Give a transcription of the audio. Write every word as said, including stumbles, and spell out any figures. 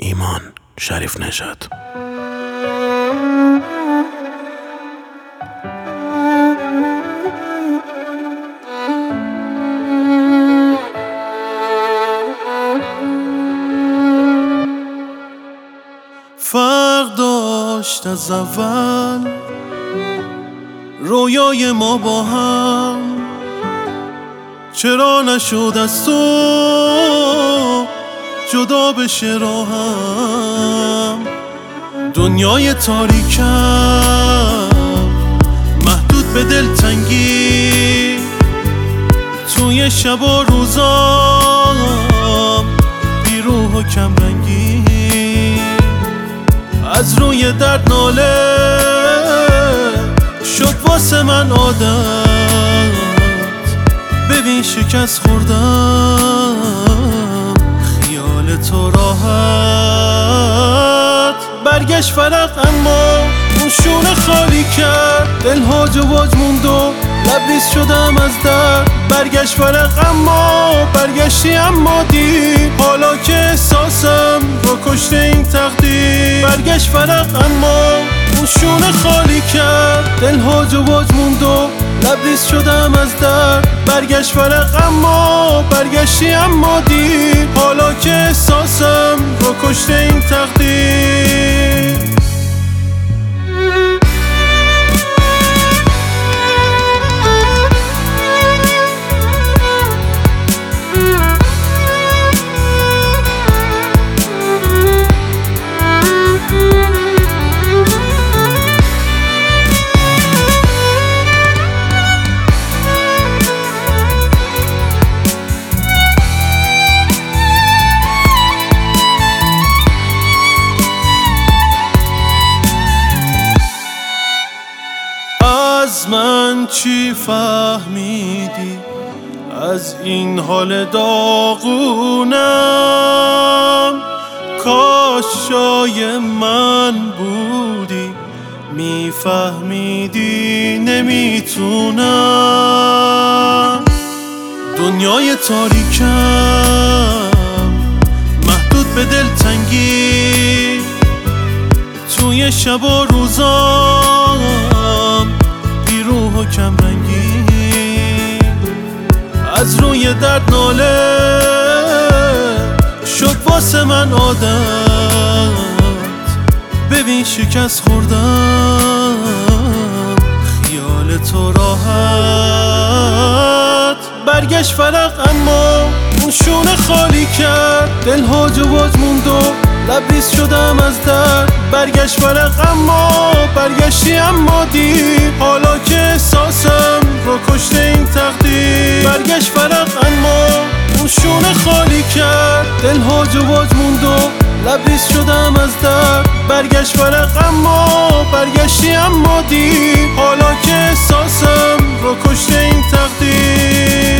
ایمان شریف نژاد. فرق داشت از اول رویای ما با هم، چرا نشد از تو جدا بشه راهم؟ دنیای تاریکم محدود به دلتنگی، توی شب و روزام بی روح و کم رنگی، از روی درد ناله شد واسه من عادت. ببین شکست خوردم خیال تو راحت، برگشت فرق اما اون شونه خالی کرد، دل هاج و واج موند و لبریز شدم از درد. برگشت فرق اما برگشتی اما دیر، حالا که احساسم رو کشته این تقدیر. برگشت فرق اما اون شونه خالی کرد، دل هاج و واج موند و لبریز شدم از درد. برگشت فرق اما برگشتی اما دیر، حالا که احساسم رو کشته این تقدیر. از من چی فهمیدی از این حال داغونم؟ کاش جای من بودی میفهمیدی نمیتونم. دنیای تاریکم محدود به دلتنگی، توی شب و روزام بی روح و کم رنگی، از روی درد ناله شد واسه من عادت. ببین شکست خوردم خیال تو راحت، برگشت فرق اما اون شونه خالی کرد، دل هاج و واج موند و لبریز شدم از درد. برگشت فرق اما برگشتی اما دیر، حالا که احساسم رو کشته این تقدیر. برگشت فرق اما اون شونه خالی کرد، دل هاج و واج موند و لبریز شدم از درد. برگشت فرق اما برگشتی اما دیر، حالا که احساسم رو کشته این تقدیر.